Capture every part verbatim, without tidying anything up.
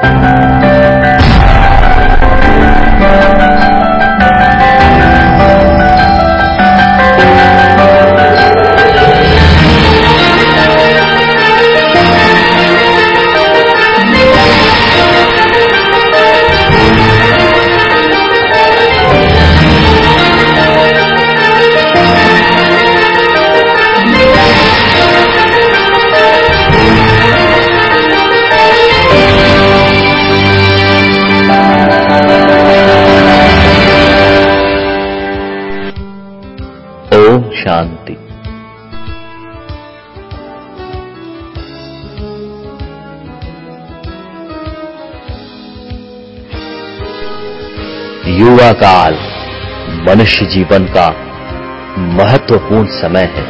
शांति। युवा काल मनुष्य जीवन का महत्वपूर्ण समय है।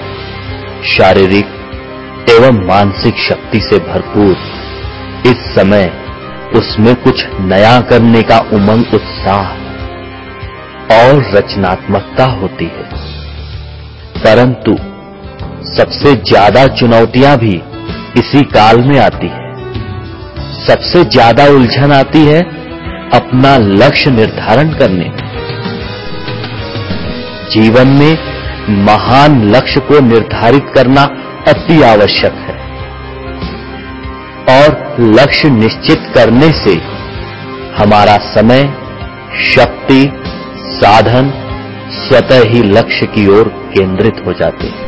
शारीरिक एवं मानसिक शक्ति से भरपूर इस समय उसमें कुछ नया करने का उमंग, उत्साह और रचनात्मकता होती है। परंतु सबसे ज्यादा चुनौतियां भी इसी काल में आती है। सबसे ज्यादा उलझन आती है अपना लक्ष्य निर्धारण करने में। जीवन में महान लक्ष्य को निर्धारित करना अति आवश्यक है और लक्ष्य निश्चित करने से हमारा समय, शक्ति, साधन स्वतः ही लक्ष्य की ओर केंद्रित हो जाते हैं।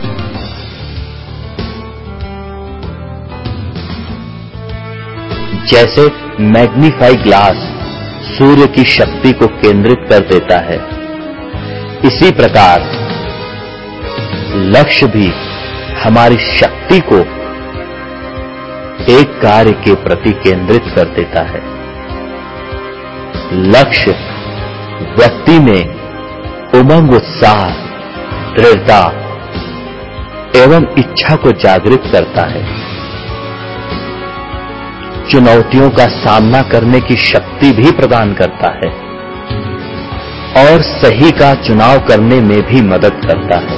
जैसे मैग्नीफाई ग्लास सूर्य की शक्ति को केंद्रित कर देता है, इसी प्रकार लक्ष्य भी हमारी शक्ति को एक कार्य के प्रति केंद्रित कर देता है। लक्ष्य व्यक्ति में उमंग, उत्साह, दृढ़ता एवं इच्छा को जागृत करता है। चुनौतियों का सामना करने की शक्ति भी प्रदान करता है और सही का चुनाव करने में भी मदद करता है।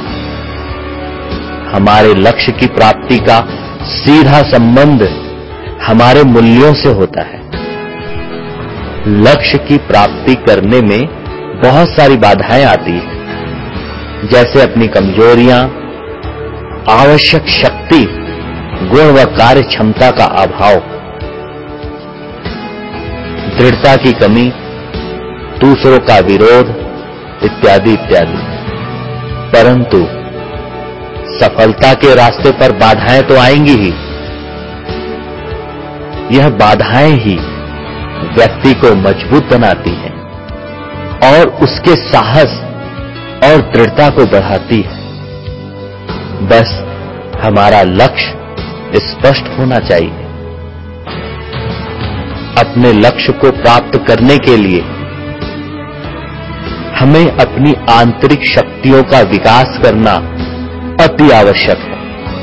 हमारे लक्ष्य की प्राप्ति का सीधा संबंध हमारे मूल्यों से होता है। लक्ष्य की प्राप्ति करने में बहुत सारी बाधाएं आती हैं, जैसे अपनी कमजोरियां, आवश्यक शक्ति, गुण व कार्य क्षमता का अभाव, दृढ़ता की कमी, दूसरों का विरोध इत्यादि इत्यादि। परंतु सफलता के रास्ते पर बाधाएं तो आएंगी ही। यह बाधाएं ही व्यक्ति को मजबूत बनाती हैं और उसके साहस और दृढ़ता को बढ़ाती है। बस हमारा लक्ष्य स्पष्ट होना चाहिए। अपने लक्ष्य को प्राप्त करने के लिए हमें अपनी आंतरिक शक्तियों का विकास करना अति आवश्यक है।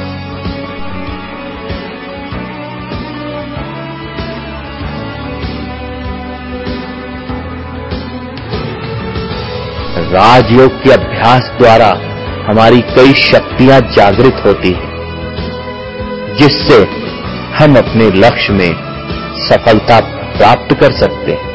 राजयोग के अभ्यास द्वारा हमारी कई शक्तियां जागृत होती हैं, जिससे हम अपने लक्ष्य में सफलता प्राप्त कर सकते हैं।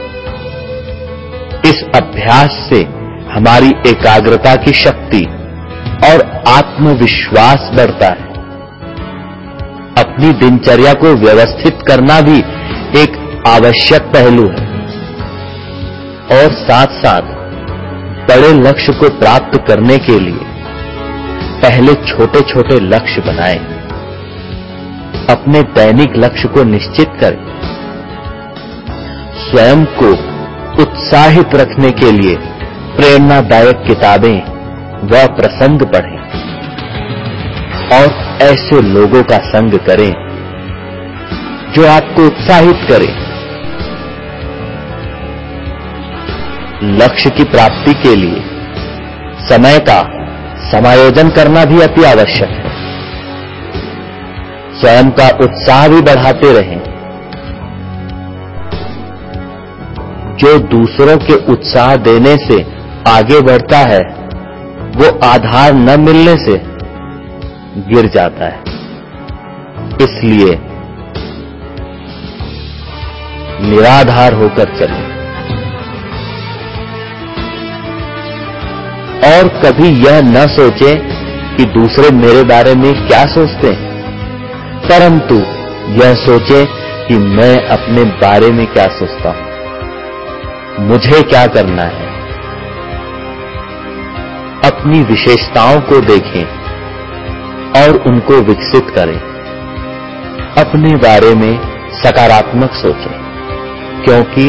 इस अभ्यास से हमारी एकाग्रता की शक्ति और आत्मविश्वास बढ़ता है। अपनी दिनचर्या को व्यवस्थित करना भी एक आवश्यक पहलू है और साथ साथ बड़े लक्ष्य को प्राप्त करने के लिए पहले छोटे छोटे लक्ष्य बनाएं। अपने दैनिक लक्ष्य को निश्चित करें। स्वयं को उत्साहित रखने के लिए प्रेरणादायक किताबें व प्रसंग पढ़ें और ऐसे लोगों का संग करें जो आपको उत्साहित करें। लक्ष्य की प्राप्ति के लिए समय का समायोजन करना भी अति आवश्यक है। स्वयं का उत्साह भी बढ़ाते रहें। जो दूसरों के उत्साह देने से आगे बढ़ता है, वो आधार न मिलने से गिर जाता है। इसलिए निराधार होकर चलें। और कभी यह न सोचें कि दूसरे मेरे बारे में क्या सोचते हैं, परंतु यह सोचें कि मैं अपने बारे में क्या सोचता हूं, मुझे क्या करना है। अपनी विशेषताओं को देखें और उनको विकसित करें। अपने बारे में सकारात्मक सोचें, क्योंकि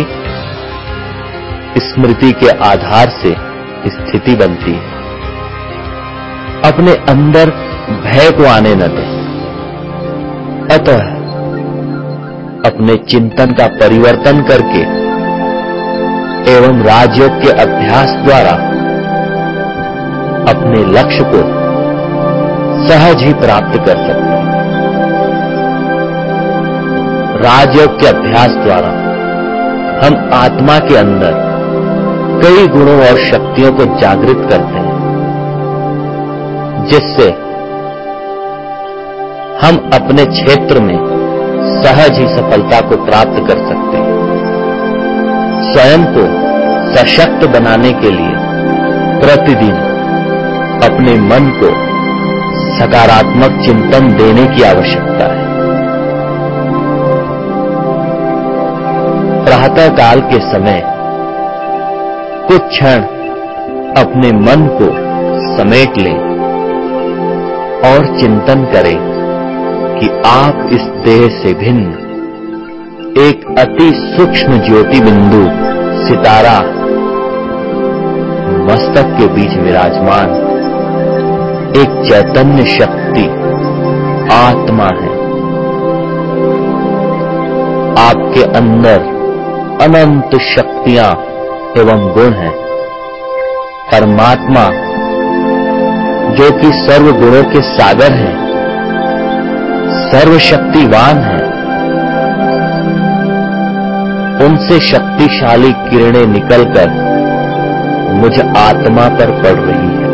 स्मृति के आधार से स्थिति बनती है। अपने अंदर भय को आने न दें। अतः अपने चिंतन का परिवर्तन करके एवं राजयोग के अभ्यास द्वारा अपने लक्ष्य को सहज ही प्राप्त कर सकते हैं। राजयोग के अभ्यास द्वारा हम आत्मा के अंदर कई गुणों और शक्तियों को जागृत करते हैं, जिससे हम अपने क्षेत्र में सहज ही सफलता को प्राप्त कर सकते हैं। स्वयं को सशक्त बनाने के लिए प्रतिदिन अपने मन को सकारात्मक चिंतन देने की आवश्यकता है। प्रातः काल के समय कुछ क्षण अपने मन को समेट लें और चिंतन करें कि आप इस देह से भिन्न एक अति सूक्ष्म ज्योति बिंदु सितारा मस्तक के बीच विराजमान एक चैतन्य शक्ति आत्मा है। आपके अंदर अनंत शक्तियां एवं गुण हैं। परमात्मा जो कि सर्व गुणों के सागर हैं, सर्वशक्तिवान हैं, उनसे शक्तिशाली किरणें निकलकर मुझ आत्मा पर पड़ रही है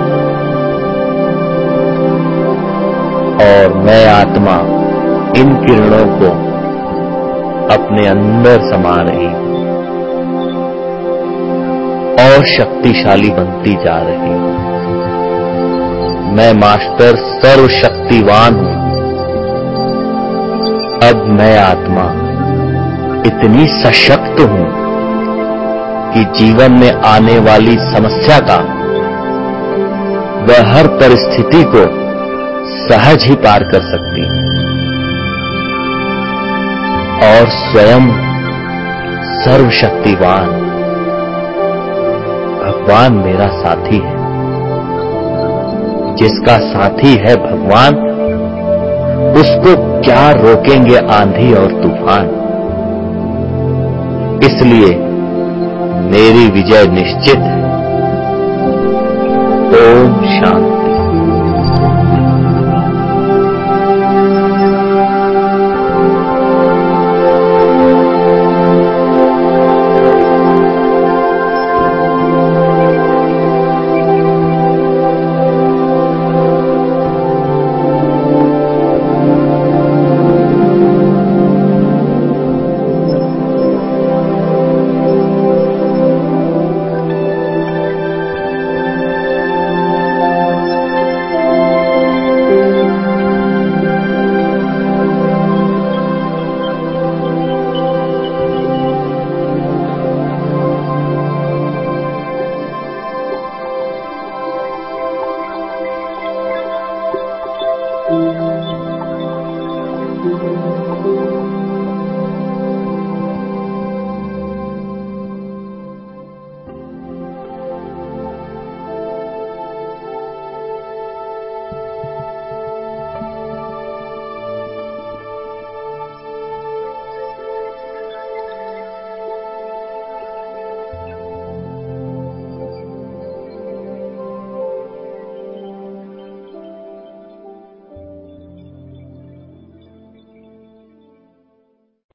और मैं आत्मा इन किरणों को अपने अंदर समा रही हूं और शक्तिशाली बनती जा रही हूं। मैं मास्टर सर्वशक्तिवान हूं। अब मैं आत्मा इतनी सशक्त हूं कि जीवन में आने वाली समस्या का वह हर परिस्थिति को सहज ही पार कर सकती हूं और स्वयं सर्वशक्तिवान भगवान मेरा साथी है। जिसका साथी है भगवान, उसको क्या रोकेंगे आंधी और तूफान। इसलिए मेरी विजय निश्चित है। ओम शांति।